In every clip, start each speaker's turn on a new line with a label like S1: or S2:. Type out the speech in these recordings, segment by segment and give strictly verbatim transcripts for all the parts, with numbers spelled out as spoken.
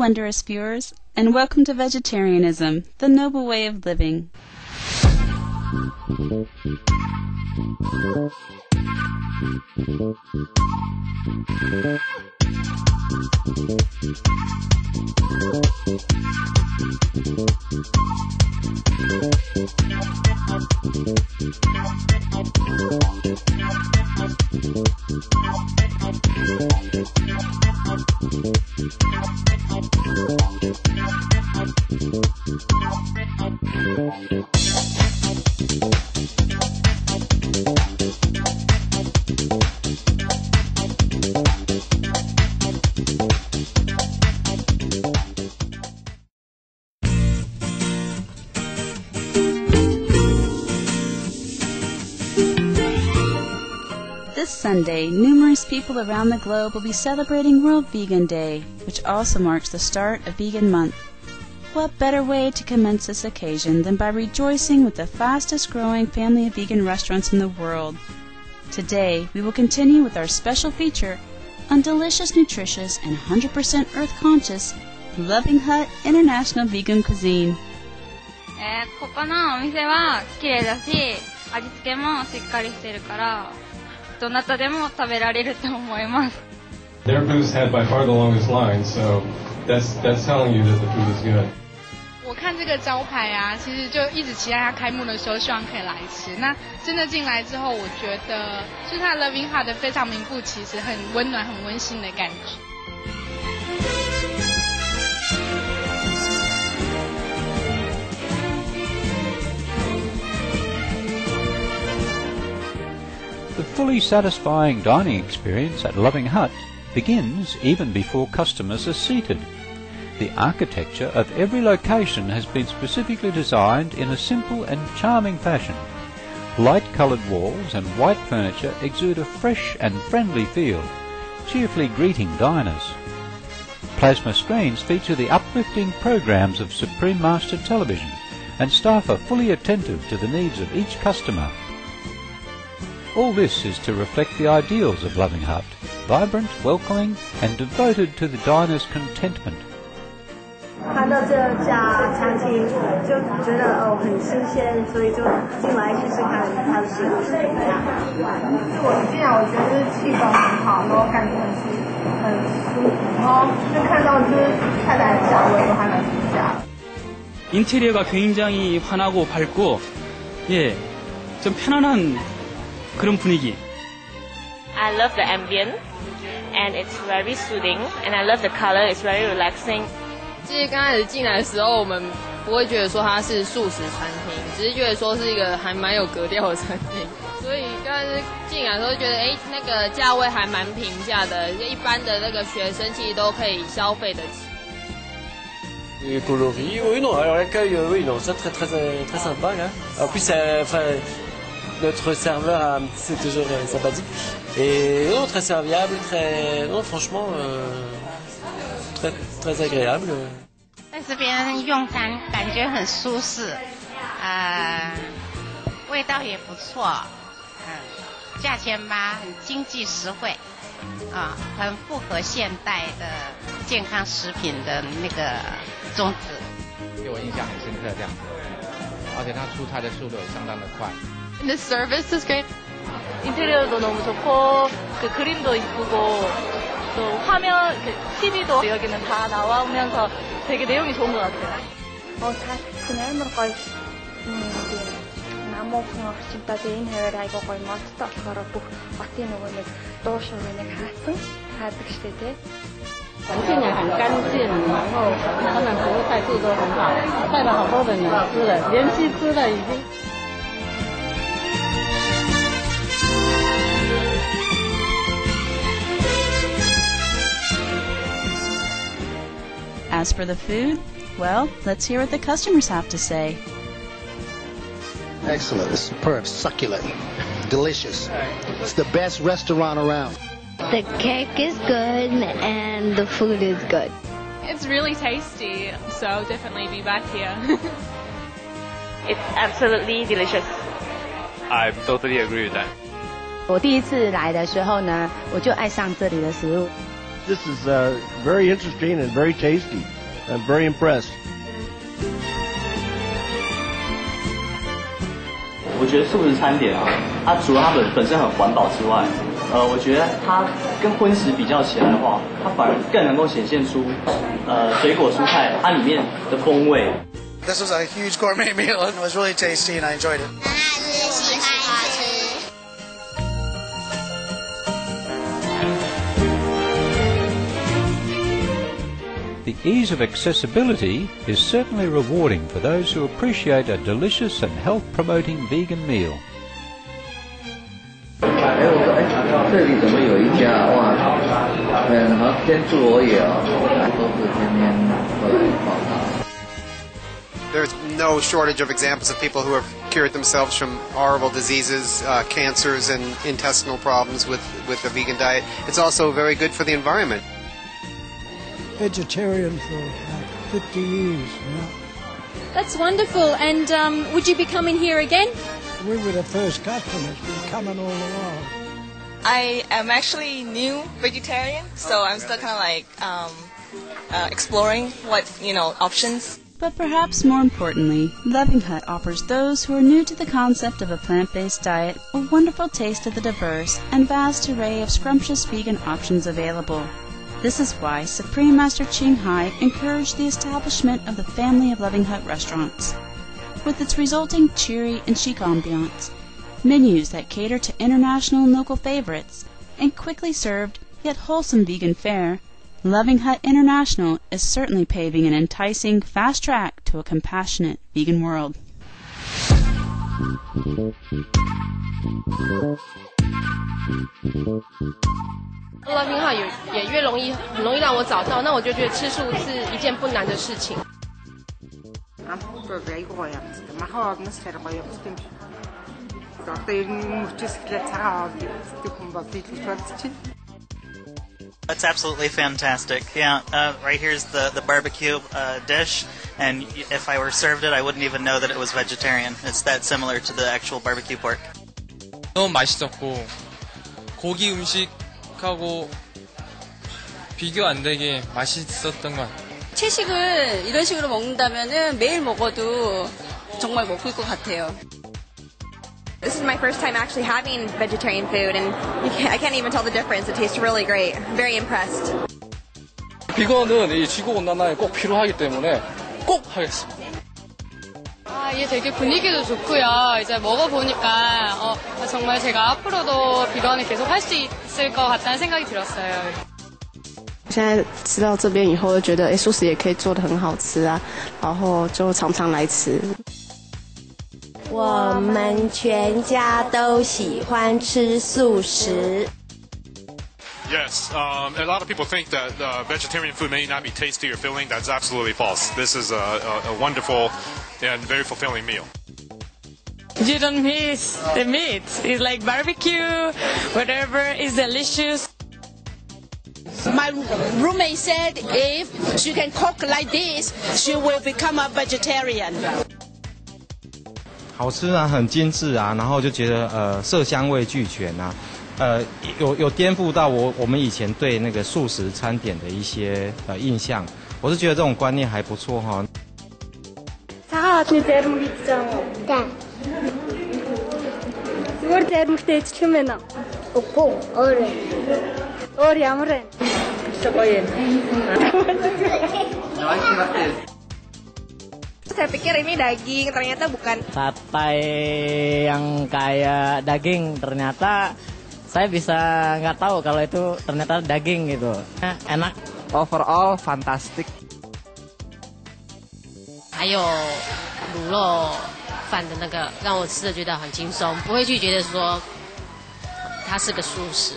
S1: wondrous viewers, and welcome to Vegetarianism, the noble way of living. This Sunday, numerous people around the globe will be celebrating World Vegan Day, which also marks the start of Vegan Month. What better way to commence this occasion than by rejoicing with the fastest growing family of vegan restaurants in the world? Today, we will continue with our special feature on delicious, nutritious, and one hundred percent earth-conscious Loving Hut International Vegan Cuisine.
S2: えー、ここのお店は綺麗だし、味付けもしっかりしてるから、どなたでも食べられると思います。
S3: Their booth had by far the longest line, so that's that's telling you that the food is good.
S4: 我看这个招牌啊，其实就一直期待它开幕的时候，希望可以来吃。那真的进来之后，我觉得就是它 Loving Hut 非常名副其实，很温暖、很温馨的感觉。
S5: The fully satisfying dining experience at Loving Hut begins even before customers are seated. The architecture of every location has been specifically designed in a simple and charming fashion. Light-coloured walls and white furniture exude a fresh and friendly feel, cheerfully greeting diners. Plasma screens feature the uplifting programs of Supreme Master Television, and staff are fully attentive to the needs of each customer. All this is to reflect the ideals of Loving Hut, vibrant, welcoming, and devoted to the diner's contentment.
S6: 看到这家餐厅就觉得哦很新鲜，所以就进来试试看它的食物是怎么样。我进来我觉得就是气氛很好，然後感覺很舒很舒服，然後就看到就是菜單的價位都還蠻平價。
S7: 인테리어가 굉장히 환하고 밝고, 예, 좀 편안한 그런 분위기.
S8: I love the ambience, and it's very soothing, and I love the color. It's very relaxing.
S9: 其实刚开始进来的时候，我们不会觉得说它是素食餐厅，只是觉得说是一个还蛮有格调的餐厅。所以刚开始进来的时候觉得，哎，那个价位还蛮平价的，一般的那个学生其实都可以消费得起。
S10: Les coloris, oui, non, alors l'accueil, oui, non, ça très très très sympa, là. En plus, enfin. Notre serveur, c'est toujours sympathique. Et non, très serviable, très... Non, franchement, euh, très, très agréable.
S11: 在这边用餐感觉很舒适，呃，味道也不错，嗯，价钱吧很经济实惠，啊，很符合现代的健康食品的那个宗旨。
S12: 给我印象很深刻，这样子，而且它出菜的速度也相当的快。
S9: The service is great.
S13: 인테리어도 너무 좋고 그 그림도 이쁘고 또 화면 그 티비도 여기는 다 나오면서 되게 내용이 좋은 것 같아요.
S14: 어, 다 그냥 амар гоё. Намуухан орчимтай энэ хоёр айгуу гоё модтой болохоор бүх хотын нөгөө нэг дуу шуурыг нэг хаасан хаадаг штэ тий.
S15: 环境也很干净，然后他们服务态度都很好，带了好多人来吃了，连续吃了已经。
S1: As for the food, well, let's hear what the customers have to say.
S16: Excellent, it's superb, succulent, delicious. It's the best restaurant around.
S17: The cake is good and the food is good.
S18: It's really tasty, so definitely be back here.
S8: It's absolutely delicious.
S19: I totally agree with that.
S20: 我第一次来的时候呢，我就爱上这里的食物。
S4: This is uh, very interesting and very tasty.
S21: I'm very impressed.
S22: 我觉得素食餐点啊，它除了它本本身很环保之外，呃，我觉得它跟荤食比较起来的话，它反而更能够显现出呃水果蔬菜它里面的风味。
S23: This was a huge gourmet meal and it was really tasty and I enjoyed it.
S5: The ease of accessibility is certainly rewarding for those who appreciate a delicious and health-promoting vegan meal.
S24: 哎，我说，哎，这里怎么有一家哇，很好，天助我也哦，都是天天过来报道。
S25: There's no shortage of examples of people who have cured themselves from horrible diseases, uh, cancers, and intestinal problems with, with the vegan diet. It's also very good for the environment.
S26: Vegetarian for like fifty years now.
S27: That's wonderful. And um, would you be coming here again?
S26: We were the first customers. We're coming all along.
S28: I am actually new vegetarian, so I'm still kind of like um, uh, exploring what, you know, options.
S1: But perhaps more importantly, Loving Hut offers those who are new to the concept of a plant-based diet a wonderful taste of the diverse and vast array of scrumptious vegan options available. This is why Supreme Master Ching Hai encouraged the establishment of the family of Loving Hut restaurants. With its resulting cheery and chic ambiance, menus that cater to international and local favorites, and quickly served yet wholesome vegan fare, Loving Hut International is certainly paving an enticing fast track to a compassionate vegan world.
S9: Loving Hut 也也越容易很容易让我找到，那我就觉得吃素是一件不难的事情。
S29: That's absolutely fantastic. Yeah, uh, right here's the, the barbecue uh, dish, and if I were served it, I wouldn't even know that it was vegetarian. It's that similar to the actual barbecue pork.
S30: 너무 맛있었고 고기 음식하고 비교 안 되게 맛있었던 것 같아요.
S15: 채식을 이런 식으로 먹는다면은 매일 먹어도 정말 먹을 것 같아요.
S31: This is my first time actually having vegetarian food, and you can't, I can't even tell the difference. It tastes really great. I'm very impressed.
S30: 비건은 이 지구온난화에 꼭 필요하기 때문에 꼭 하겠습니다.
S4: 아, 이게 되게 분위기도 좋고요. 이제 먹어보니까 어, 정말 제가 앞으로도 비건을 계속 할 수 있을 것 같다는 생각이 들었어요.
S32: 现在吃到这边以后，就觉得哎，素食也可以做得很好吃啊，然后就常常来吃。
S33: 我们全家都喜欢吃素食。
S34: Yes, um, a lot of people think that uh, vegetarian food may not be tasty or filling. That's absolutely false. This is a, a, a wonderful and very fulfilling meal.
S35: You don't miss the meat. It's like barbecue, whatever is delicious.
S36: My roommate said if she can cook like this, she will become a vegetarian.
S12: 好吃啊，很精致啊，然后就觉得呃色香味俱全啊，呃有有颠覆到我我们以前对那个素食餐点的一些呃印象，我是觉得这种观念还不错哈。
S14: 사과같은 대rum 있잖아. 네. 이걸 대rum 때 치면은 없고 어래. 어리 아무래. 저거엔.
S31: Saya pikir ini daging, ternyata bukan.
S37: Sate yang kayak daging, ternyata saya bisa nggak tahu kalau itu ternyata daging gitu. Enak.
S38: Overall fantastic.
S39: 还有卤肉饭的那个，让我吃的觉得很轻松，不会去觉得说它是个素食。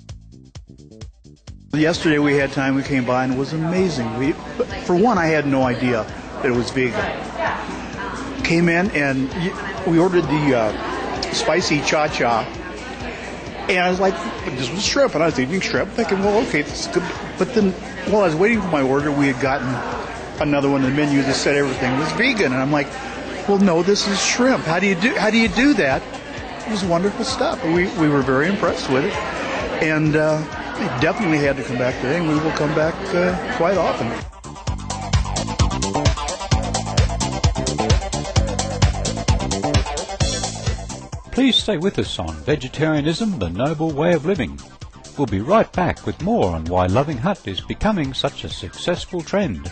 S40: Yesterday we had time, we came by and it was amazing. We, for one, I had no idea that it was vegan. Came in and we ordered the uh, spicy cha-cha, and I was like, this was shrimp, and I was eating shrimp, thinking, well, okay, this is good. But then while I was waiting for my order, we had gotten another one on the menu that said everything was vegan, and I'm like, well, no, this is shrimp. How do you do? How do you do that? It was wonderful stuff. We we were very impressed with it, and. Uh, We definitely had to come back today, and we will come back uh, quite often.
S2: Please stay with us on Vegetarianism, the Noble Way of Living. We'll be right back with more on why Loving Hut is becoming such a successful trend.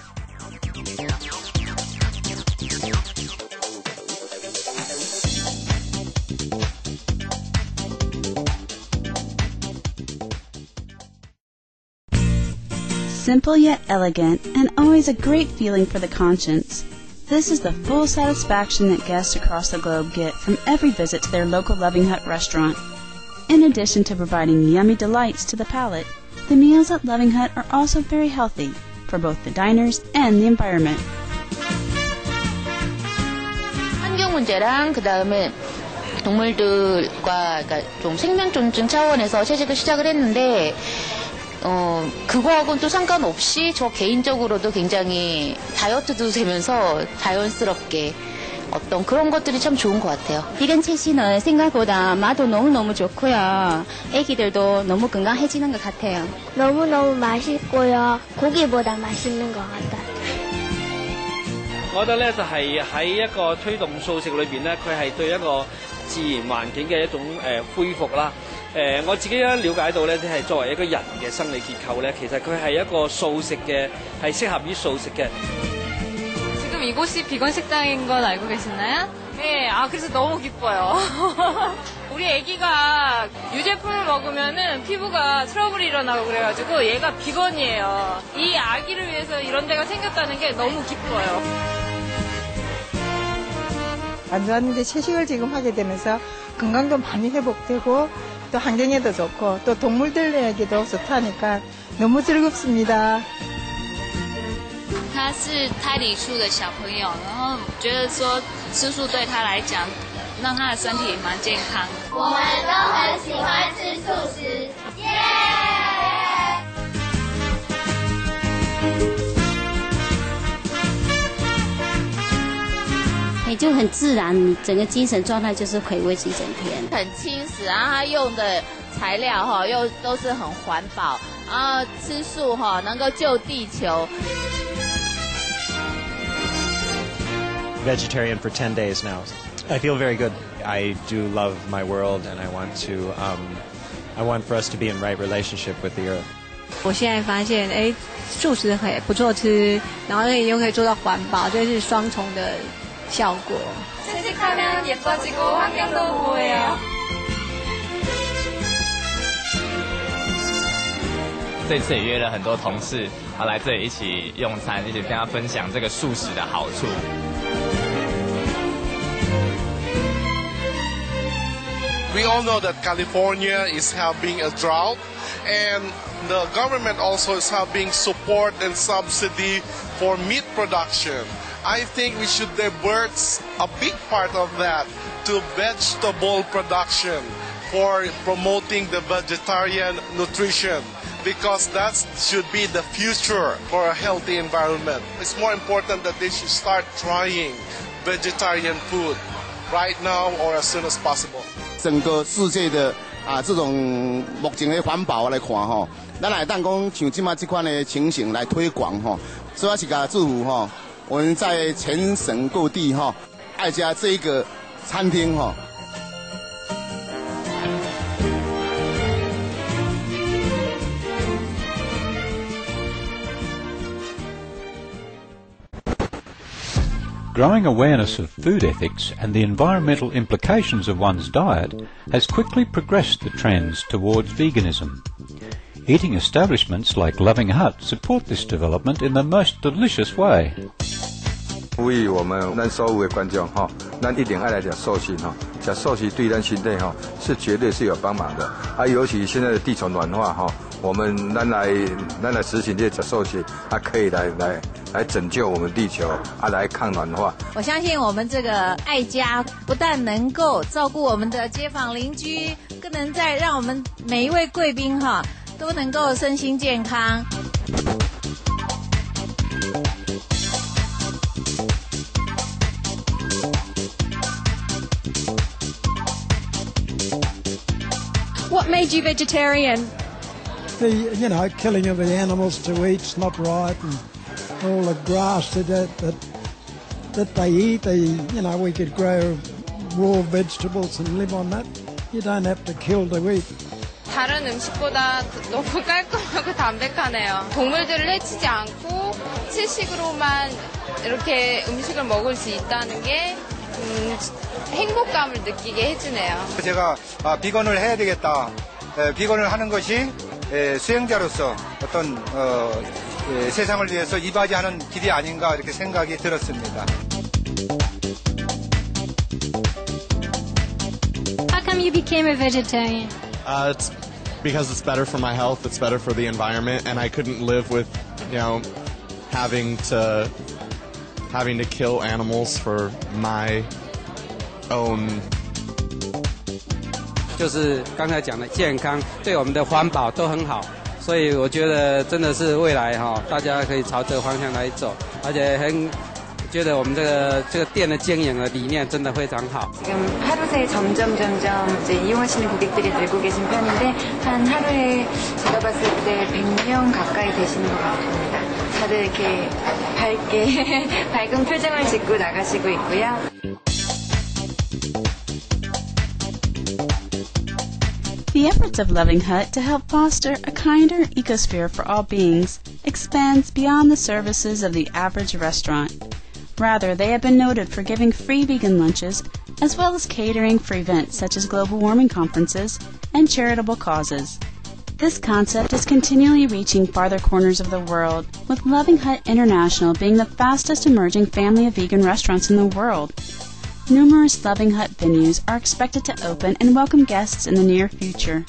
S1: Simple yet elegant, and always a great feeling for the conscience. This is the full satisfaction that guests across the globe get from every visit to their local Loving Hut restaurant. In addition to providing yummy delights to the palate, the meals at Loving Hut are also very healthy for both the diners and the environment.
S3: 환경 문제랑 그 다음에 동물들과 그러니까 좀 생명 존중 차원에서 채식을 시작을 했는데 어 그거하고는 또 상관없이 저 개인적으로도 굉장히 다이어트도 되면서 자연스럽게 어떤 그런 것들이 참 좋은 것 같아요.
S5: 비건 채식은 생각보다 맛도 너무너무 좋고요. 애기들도 너무 건강해지는 것 같아요.
S6: 너무너무 맛있고요. 고기보다 맛있는 것 같아요.
S7: 我覺得咧就係喺一個推動素食裏邊咧，佢係對一個自然環境嘅一種誒恢復啦。誒我自己咧了解到咧，即係作為一個人嘅生理結構咧，其實佢係一個素食嘅，係適合於素食嘅。
S8: 지금 이곳이 비건 식당인 건 알고 계시나요? 네, 아 그래서 너무 기뻐요. 우리 아기가 유제품을 먹으면은 피부가 트러블이 일어나고 그래가지고 얘가 비건이에요. 이 아기를 위해서 이런 데가 생겼다는 게 너무 기뻐요.
S10: 안 좋았는데 채식을 지금 하게 되면서 건강도 많이 회복되고 또 환경에도 좋고 또 동물들에게도 좋다니까 너무 즐겁습니다.
S11: 他是胎里素的小朋友，然后觉得说吃素对他来讲，让他的身体蛮健康。
S13: 我们都很喜欢吃素食，耶！
S5: 你就很自然，你整个精神状态就是可以维持一整天。
S3: 很轻食啊，它用的材料哈又都是很环保，然后吃素哈能够救地球。
S16: Vegetarian for ten days now. I feel very good. I do love my world, and I want to. Um, I want for us to be in right relationship with the earth.
S17: 我现在发现，哎，素食很不错吃，然后又可以做到环保，这是双重的效果。
S11: 채식하면 예뻐지고 환경도 보호해요.
S18: 这次也约了很多同事，啊来这里一起用餐，一起跟他分享这个素食的好处。
S19: We all know that California is having a drought, and the government also is having support and subsidy for meat production. I think we should divert a big part of that to vegetable production for promoting the vegetarian nutrition, because that should be the future for a healthy environment. It's more important that they should start trying vegetarian food right now or as soon as possible.
S20: 整个世界的啊这种目前的环保来看吼，咱来当讲像即马这款的情形来推广吼，所以我是甲祝福吼，我们在全省各地吼，爱家这一个餐厅吼。
S2: Growing awareness of food ethics and the environmental implications of one's diet has quickly progressed the trends towards veganism. Eating establishments like Loving Hut support this development in the most delicious way.
S21: 呼吁我们咱所有的观众哈，咱一定爱来吃素食哈，吃素食对咱身体哈是绝对是有帮忙的啊，尤其现在的地球暖化哈，我们咱来咱来实行这吃素食，它可以来来来拯救我们地球啊，来抗暖化。
S3: 我相信我们这个爱家不但能够照顾我们的街坊邻居，更能在让我们每一位贵宾哈都能够身心健康。
S17: What made you vegetarian?
S26: The, you know, killing of the animals to eat's not right, and all the grass that that that they eat. They, you know, we could grow raw vegetables and live on that. You don't have to kill to eat.
S8: 다른 음식보다 너무 깔끔하고 담백하네요. 동물들을 해치지 않고 채식으로만 이렇게 음식을 먹을 수 있다는 게 음, 행복감을 느끼게 해주네요.
S4: 제가 아, 비건을 해야 되겠다. 에, 비건을 하는 것이 에, 수행자로서 어떤 어, 에, 세상을 위해서 이바지하는 길이 아닌가 이렇게 생각이 들었습니다.
S9: How come you became a vegetarian?
S12: Uh, it's because it's better for my health, it's better for the environment, and I couldn't live with, you know, having to having to kill animals for my own.
S14: 就是刚才讲的健康，对我们的环保都很好，所以我觉得真的是未来哈，大家可以朝这个方向来走，而且很。 觉得我们这个这个店的经营的理念真的非常好。
S15: 지금 하루 새에 점점 점점 이제 이용하시는 고객들이 늘고 계신 편인데 한 하루에 제가 봤을 때 백 명 가까이 되시는 것 같습니다. 다들 이렇게 밝게 밝은 표정을 짓고 나가시고 있고요.
S1: The efforts of Loving Hut to help foster a kinder ecosphere for all beings expands beyond the services of the average restaurant. Rather, they have been noted for giving free vegan lunches, as well as catering for events such as global warming conferences and charitable causes. This concept is continually reaching farther corners of the world, with Loving Hut International being the fastest emerging family of vegan restaurants in the world. Numerous Loving Hut venues are expected to open and welcome guests in the near future.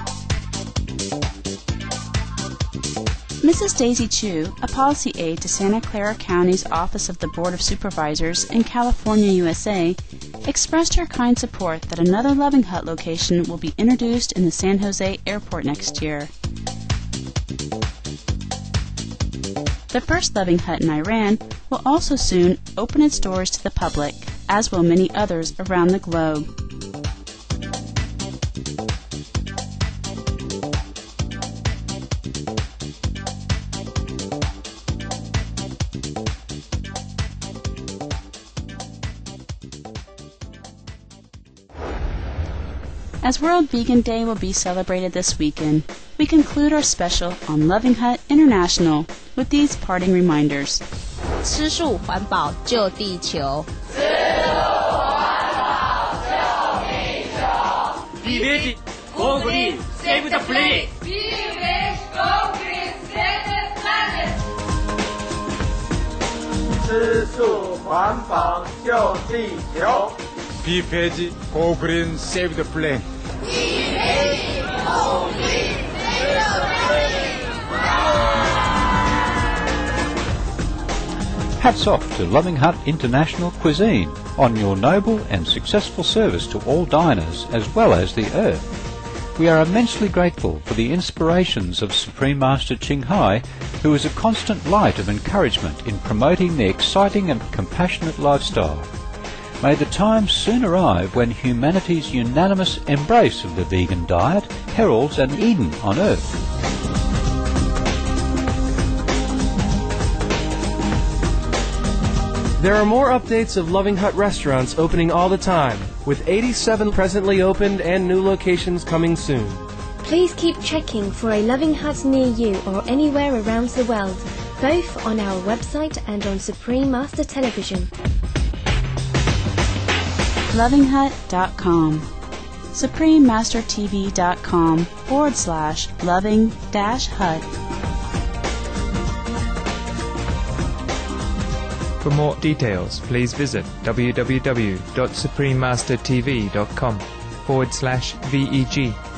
S1: Missus Daisy Chu, a policy aide to Santa Clara County's Office of the Board of Supervisors in California, U S A, expressed her kind support that another Loving Hut location will be introduced in the San Jose airport next year. The first Loving Hut in Iran will also soon open its doors to the public, as will many others around the globe. As World Vegan Day will be celebrated this weekend, we conclude our special on Loving Hut International with these parting reminders.
S22: 吃素环保救地球。
S23: Be veg, go green, save the planet.
S13: Be veg, go green, save the planet.
S21: 吃素环保救地球。Be veg, go green, save the planet.
S13: Be veg, go green, save the planet.
S2: Hats off to Loving Hut International Cuisine on your noble and successful service to all diners as well as the earth. We are immensely grateful for the inspirations of Supreme Master Ching Hai, who is a constant light of encouragement in promoting the exciting and compassionate lifestyle. May the time soon arrive when humanity's unanimous embrace of the vegan diet heralds an Eden on earth.
S24: There are more updates of Loving Hut restaurants opening all the time, with eighty-seven presently opened and new locations coming soon.
S6: Please keep checking for a Loving Hut near you or anywhere around the world, both on our website and on Supreme Master Television.
S1: loving hut dot com, supreme master t v dot com forward slash loving dash hut.
S25: For more details, please visit w w w dot supreme master t v dot com forward slash V E G.